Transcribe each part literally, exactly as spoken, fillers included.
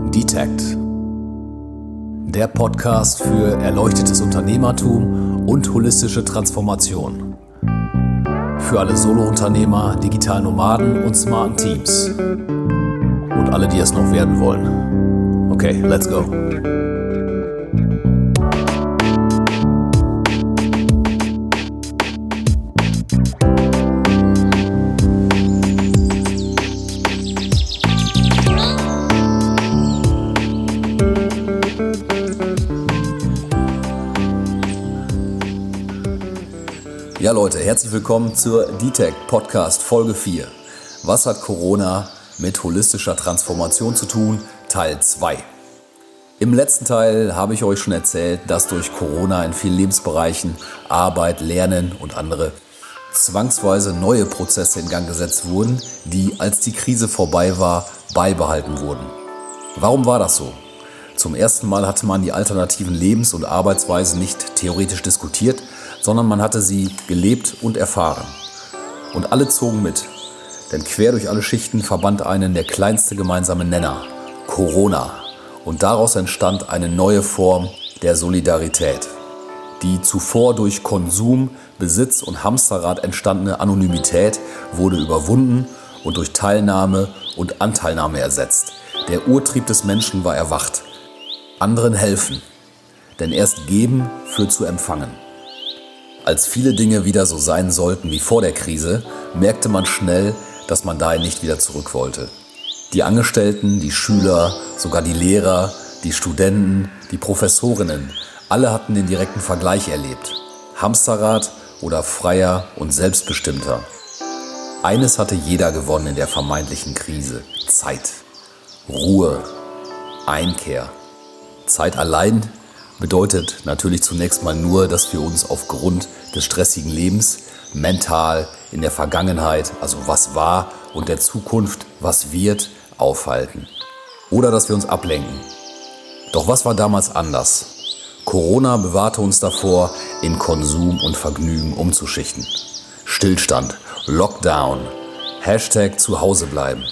Detect. Der Podcast für erleuchtetes Unternehmertum und holistische Transformation. Für alle Solo-Unternehmer, digitalen Nomaden und smarten Teams. Und alle, die es noch werden wollen. Okay, let's go. Ja Leute, herzlich willkommen zur Detect Podcast Folge vier. Was hat Corona mit holistischer Transformation zu tun? Teil zwei. Im letzten Teil habe ich euch schon erzählt, dass durch Corona in vielen Lebensbereichen Arbeit, Lernen und andere zwangsweise neue Prozesse in Gang gesetzt wurden, die, als die Krise vorbei war, beibehalten wurden. Warum war das so? Zum ersten Mal hatte man die alternativen Lebens- und Arbeitsweisen nicht theoretisch diskutiert, sondern man hatte sie gelebt und erfahren. Und alle zogen mit, denn quer durch alle Schichten verband einen der kleinste gemeinsame Nenner, Corona. Und daraus entstand eine neue Form der Solidarität. Die zuvor durch Konsum, Besitz und Hamsterrad entstandene Anonymität wurde überwunden und durch Teilnahme und Anteilnahme ersetzt. Der Urtrieb des Menschen war erwacht. Anderen helfen, denn erst geben führt zu empfangen. Als viele Dinge wieder so sein sollten wie vor der Krise, merkte man schnell, dass man dahin nicht wieder zurück wollte. Die Angestellten, die Schüler, sogar die Lehrer, die Studenten, die Professorinnen, alle hatten den direkten Vergleich erlebt. Hamsterrad oder freier und selbstbestimmter. Eines hatte jeder gewonnen in der vermeintlichen Krise: Zeit, Ruhe, Einkehr. Zeit allein bedeutet natürlich zunächst mal nur, dass wir uns aufgrund des stressigen Lebens mental in der Vergangenheit, also was war, und der Zukunft, was wird, aufhalten. Oder dass wir uns ablenken. Doch was war damals anders? Corona bewahrte uns davor, in Konsum und Vergnügen umzuschichten. Stillstand, Lockdown, Hashtag zu Hause bleiben.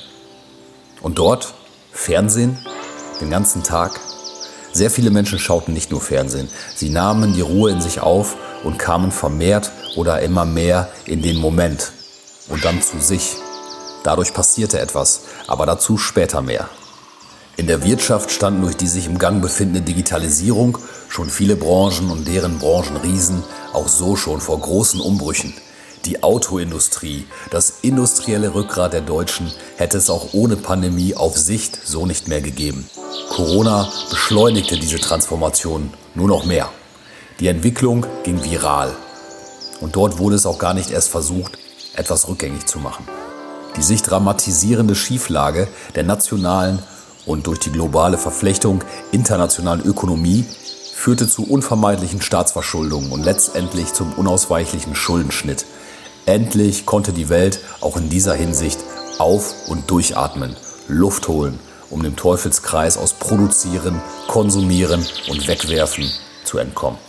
Und dort Fernsehen, den ganzen Tag. Sehr viele Menschen schauten nicht nur Fernsehen, sie nahmen die Ruhe in sich auf und kamen vermehrt oder immer mehr in den Moment und dann zu sich. Dadurch passierte etwas, aber dazu später mehr. In der Wirtschaft standen durch die sich im Gang befindende Digitalisierung schon viele Branchen und deren Branchenriesen auch so schon vor großen Umbrüchen. Die Autoindustrie, das industrielle Rückgrat der Deutschen, hätte es auch ohne Pandemie auf Sicht so nicht mehr gegeben. Corona beschleunigte diese Transformation nur noch mehr. Die Entwicklung ging viral. Und dort wurde es auch gar nicht erst versucht, etwas rückgängig zu machen. Die sich dramatisierende Schieflage der nationalen und durch die globale Verflechtung internationalen Ökonomie führte zu unvermeidlichen Staatsverschuldungen und letztendlich zum unausweichlichen Schuldenschnitt. Endlich konnte die Welt auch in dieser Hinsicht auf- und durchatmen, Luft holen, um dem Teufelskreis aus Produzieren, Konsumieren und Wegwerfen zu entkommen.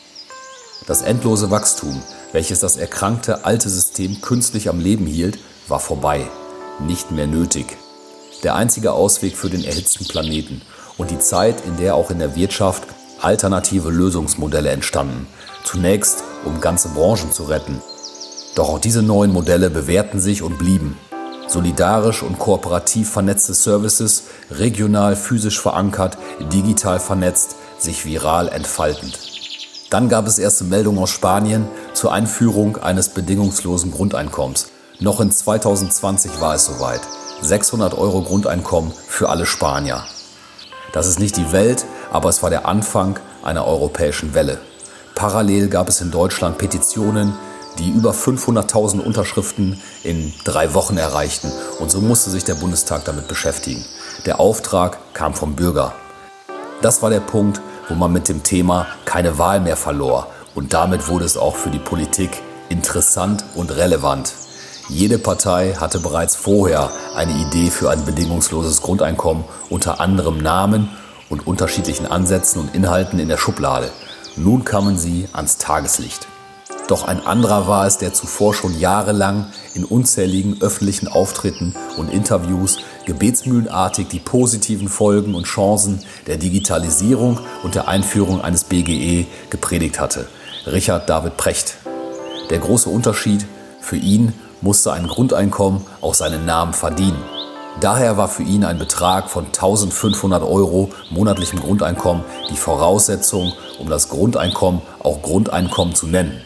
Das endlose Wachstum, welches das erkrankte alte System künstlich am Leben hielt, war vorbei, nicht mehr nötig. Der einzige Ausweg für den erhitzten Planeten und die Zeit, in der auch in der Wirtschaft alternative Lösungsmodelle entstanden, zunächst um ganze Branchen zu retten. Doch auch diese neuen Modelle bewährten sich und blieben. Solidarisch und kooperativ vernetzte Services, regional physisch verankert, digital vernetzt, sich viral entfaltend. Dann gab es erste Meldungen aus Spanien zur Einführung eines bedingungslosen Grundeinkommens. Noch in zweitausendzwanzig war es soweit. sechshundert Euro Grundeinkommen für alle Spanier. Das ist nicht die Welt, aber es war der Anfang einer europäischen Welle. Parallel gab es in Deutschland Petitionen, die über fünfhunderttausend Unterschriften in drei Wochen erreichten. Und so musste sich der Bundestag damit beschäftigen. Der Auftrag kam vom Bürger. Das war der Punkt, wo man mit dem Thema keine Wahl mehr verlor. Und damit wurde es auch für die Politik interessant und relevant. Jede Partei hatte bereits vorher eine Idee für ein bedingungsloses Grundeinkommen unter anderem Namen und unterschiedlichen Ansätzen und Inhalten in der Schublade. Nun kamen sie ans Tageslicht. Doch ein anderer war es, der zuvor schon jahrelang in unzähligen öffentlichen Auftritten und Interviews gebetsmühlenartig die positiven Folgen und Chancen der Digitalisierung und der Einführung eines B G E gepredigt hatte. Richard David Precht. Der große Unterschied: Für ihn musste ein Grundeinkommen auch seinen Namen verdienen. Daher war für ihn ein Betrag von eintausendfünfhundert Euro monatlichem Grundeinkommen die Voraussetzung, um das Grundeinkommen auch Grundeinkommen zu nennen.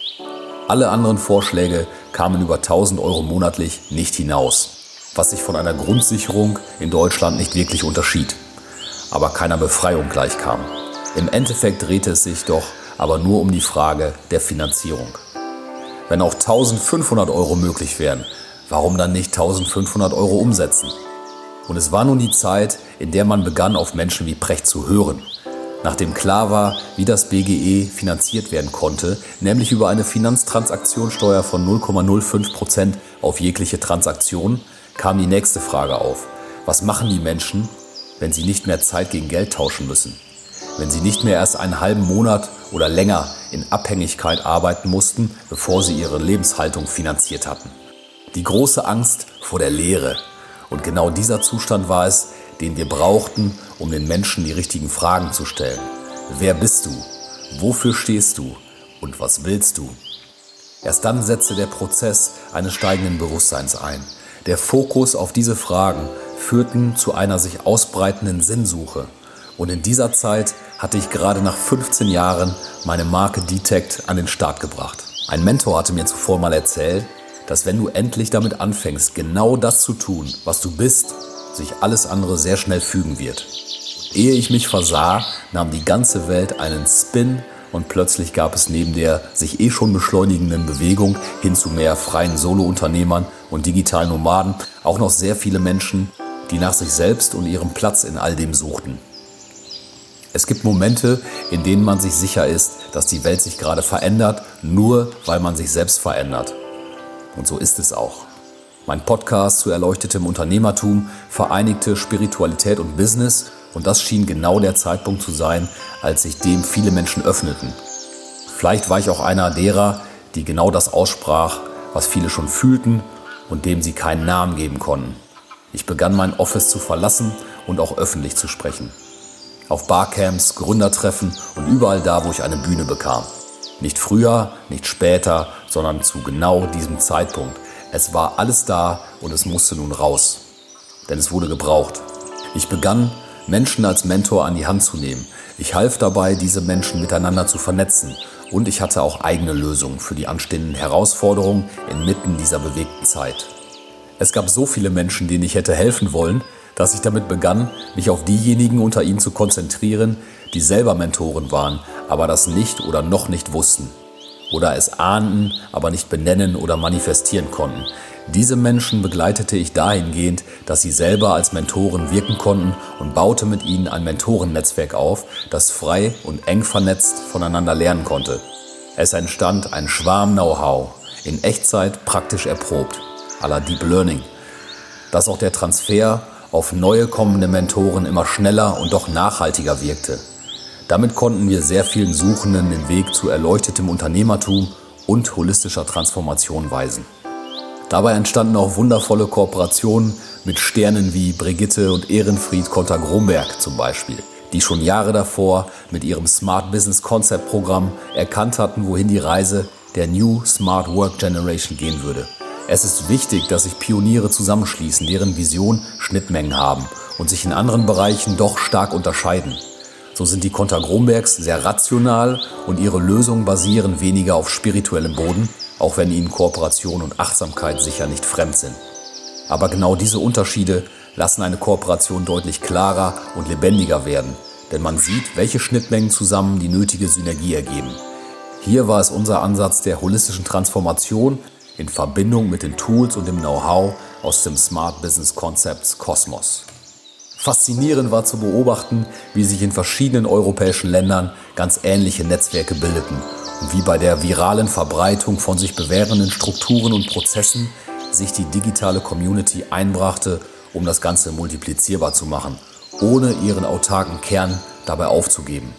Alle anderen Vorschläge kamen über tausend Euro monatlich nicht hinaus, was sich von einer Grundsicherung in Deutschland nicht wirklich unterschied, aber keiner Befreiung gleichkam. Im Endeffekt drehte es sich doch aber nur um die Frage der Finanzierung. Wenn auch eintausendfünfhundert Euro möglich wären, warum dann nicht eintausendfünfhundert Euro umsetzen? Und es war nun die Zeit, in der man begann, auf Menschen wie Precht zu hören. Nachdem klar war, wie das B G E finanziert werden konnte, nämlich über eine Finanztransaktionssteuer von null Komma null fünf Prozent auf jegliche Transaktion, kam die nächste Frage auf. Was machen die Menschen, wenn sie nicht mehr Zeit gegen Geld tauschen müssen? Wenn sie nicht mehr erst einen halben Monat oder länger in Abhängigkeit arbeiten mussten, bevor sie ihre Lebenshaltung finanziert hatten? Die große Angst vor der Leere. Und genau dieser Zustand war es, den wir brauchten, um den Menschen die richtigen Fragen zu stellen. Wer bist du? Wofür stehst du? Und was willst du? Erst dann setzte der Prozess eines steigenden Bewusstseins ein. Der Fokus auf diese Fragen führten zu einer sich ausbreitenden Sinnsuche. Und in dieser Zeit hatte ich gerade nach fünfzehn Jahren meine Marke D-Tect an den Start gebracht. Ein Mentor hatte mir zuvor mal erzählt, dass wenn du endlich damit anfängst, genau das zu tun, was du bist, sich alles andere sehr schnell fügen wird. Ehe ich mich versah, nahm die ganze Welt einen Spin und plötzlich gab es neben der sich eh schon beschleunigenden Bewegung hin zu mehr freien Solo-Unternehmern und digitalen Nomaden auch noch sehr viele Menschen, die nach sich selbst und ihrem Platz in all dem suchten. Es gibt Momente, in denen man sich sicher ist, dass die Welt sich gerade verändert, nur weil man sich selbst verändert. Und so ist es auch. Mein Podcast zu erleuchtetem Unternehmertum vereinigte Spiritualität und Business, und das schien genau der Zeitpunkt zu sein, als sich dem viele Menschen öffneten. Vielleicht war ich auch einer derer, die genau das aussprach, was viele schon fühlten und dem sie keinen Namen geben konnten. Ich begann mein Office zu verlassen und auch öffentlich zu sprechen. Auf Barcamps, Gründertreffen und überall da, wo ich eine Bühne bekam. Nicht früher, nicht später, sondern zu genau diesem Zeitpunkt. Es war alles da und es musste nun raus. Denn es wurde gebraucht. Ich begann, Menschen als Mentor an die Hand zu nehmen. Ich half dabei, diese Menschen miteinander zu vernetzen. Und ich hatte auch eigene Lösungen für die anstehenden Herausforderungen inmitten dieser bewegten Zeit. Es gab so viele Menschen, denen ich hätte helfen wollen, dass ich damit begann, mich auf diejenigen unter ihnen zu konzentrieren, die selber Mentoren waren, aber das nicht oder noch nicht wussten. Oder es ahnten, aber nicht benennen oder manifestieren konnten. Diese Menschen begleitete ich dahingehend, dass sie selber als Mentoren wirken konnten und baute mit ihnen ein Mentorennetzwerk auf, das frei und eng vernetzt voneinander lernen konnte. Es entstand ein Schwarm Know-how, in Echtzeit praktisch erprobt, à la Deep Learning, dass auch der Transfer auf neue kommende Mentoren immer schneller und doch nachhaltiger wirkte. Damit konnten wir sehr vielen Suchenden den Weg zu erleuchtetem Unternehmertum und holistischer Transformation weisen. Dabei entstanden auch wundervolle Kooperationen mit Sternen wie Brigitte und Ehrenfried Konter-Gromberg zum Beispiel, die schon Jahre davor mit ihrem Smart Business Concept Programm erkannt hatten, wohin die Reise der New Smart Work Generation gehen würde. Es ist wichtig, dass sich Pioniere zusammenschließen, deren Vision Schnittmengen haben und sich in anderen Bereichen doch stark unterscheiden. So sind die Konter-Grombergs sehr rational und ihre Lösungen basieren weniger auf spirituellem Boden, auch wenn ihnen Kooperation und Achtsamkeit sicher nicht fremd sind. Aber genau diese Unterschiede lassen eine Kooperation deutlich klarer und lebendiger werden, denn man sieht, welche Schnittmengen zusammen die nötige Synergie ergeben. Hier war es unser Ansatz der holistischen Transformation in Verbindung mit den Tools und dem Know-how aus dem Smart Business Concepts Kosmos. Faszinierend war zu beobachten, wie sich in verschiedenen europäischen Ländern ganz ähnliche Netzwerke bildeten und wie bei der viralen Verbreitung von sich bewährenden Strukturen und Prozessen sich die digitale Community einbrachte, um das Ganze multiplizierbar zu machen, ohne ihren autarken Kern dabei aufzugeben.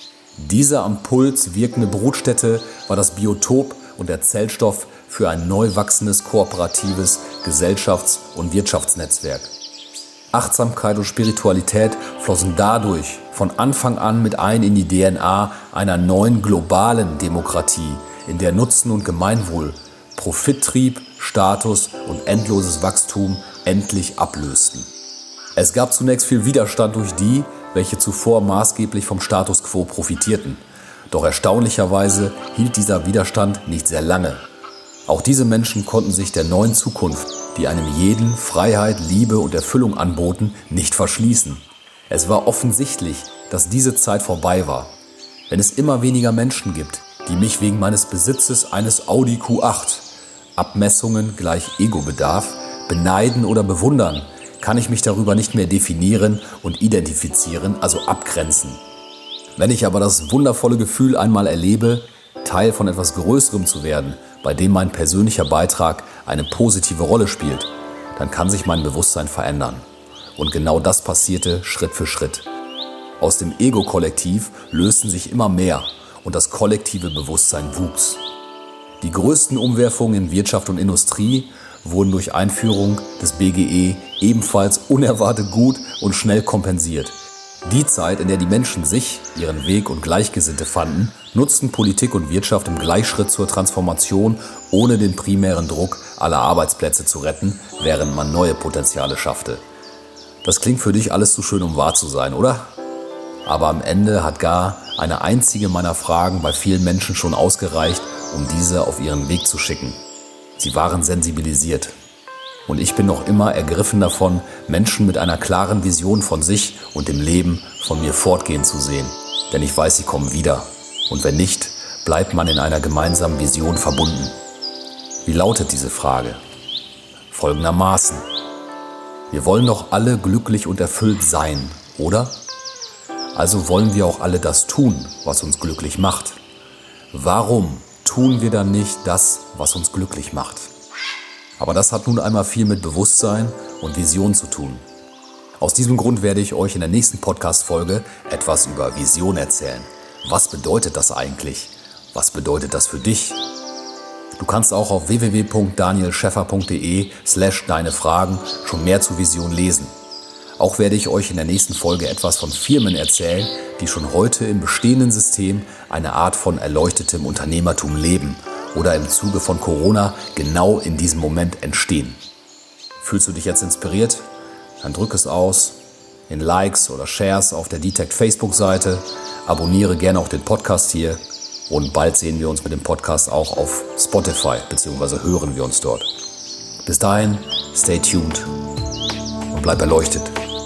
Diese am Puls wirkende Brutstätte war das Biotop und der Zellstoff für ein neu wachsendes kooperatives Gesellschafts- und Wirtschaftsnetzwerk. Achtsamkeit und Spiritualität flossen dadurch von Anfang an mit ein in die D N A einer neuen globalen Demokratie, in der Nutzen und Gemeinwohl, Profittrieb, Status und endloses Wachstum endlich ablösten. Es gab zunächst viel Widerstand durch die, welche zuvor maßgeblich vom Status quo profitierten. Doch erstaunlicherweise hielt dieser Widerstand nicht sehr lange. Auch diese Menschen konnten sich der neuen Zukunft, die einem jeden Freiheit, Liebe und Erfüllung anboten, nicht verschließen. Es war offensichtlich, dass diese Zeit vorbei war. Wenn es immer weniger Menschen gibt, die mich wegen meines Besitzes eines Audi Q acht, Abmessungen gleich Egobedarf, beneiden oder bewundern, kann ich mich darüber nicht mehr definieren und identifizieren, also abgrenzen. Wenn ich aber das wundervolle Gefühl einmal erlebe, Teil von etwas Größerem zu werden, bei dem mein persönlicher Beitrag eine positive Rolle spielt, dann kann sich mein Bewusstsein verändern. Und genau das passierte Schritt für Schritt. Aus dem Ego-Kollektiv lösten sich immer mehr und das kollektive Bewusstsein wuchs. Die größten Umwerfungen in Wirtschaft und Industrie wurden durch Einführung des B G E ebenfalls unerwartet gut und schnell kompensiert. Die Zeit, in der die Menschen sich, ihren Weg und Gleichgesinnte fanden, nutzten Politik und Wirtschaft im Gleichschritt zur Transformation, ohne den primären Druck aller Arbeitsplätze zu retten, während man neue Potenziale schaffte. Das klingt für dich alles zu schön, um wahr zu sein, oder? Aber am Ende hat gar eine einzige meiner Fragen bei vielen Menschen schon ausgereicht, um diese auf ihren Weg zu schicken. Sie waren sensibilisiert. Und ich bin noch immer ergriffen davon, Menschen mit einer klaren Vision von sich und dem Leben von mir fortgehen zu sehen. Denn ich weiß, sie kommen wieder. Und wenn nicht, bleibt man in einer gemeinsamen Vision verbunden. Wie lautet diese Frage? Folgendermaßen. Wir wollen doch alle glücklich und erfüllt sein, oder? Also wollen wir auch alle das tun, was uns glücklich macht. Warum tun wir dann nicht das, was uns glücklich macht? Aber das hat nun einmal viel mit Bewusstsein und Vision zu tun. Aus diesem Grund werde ich euch in der nächsten Podcast-Folge etwas über Vision erzählen. Was bedeutet das eigentlich? Was bedeutet das für dich? Du kannst auch auf w w w punkt daniel scheffer punkt d e slash deine Fragen schon mehr zu Vision lesen. Auch werde ich euch in der nächsten Folge etwas von Firmen erzählen, die schon heute im bestehenden System eine Art von erleuchtetem Unternehmertum leben oder im Zuge von Corona genau in diesem Moment entstehen. Fühlst du dich jetzt inspiriert? Dann drück es aus in Likes oder Shares auf der D T E C Facebook-Seite, abonniere gerne auch den Podcast hier und bald sehen wir uns mit dem Podcast auch auf Spotify, beziehungsweise hören wir uns dort. Bis dahin, stay tuned und bleib erleuchtet.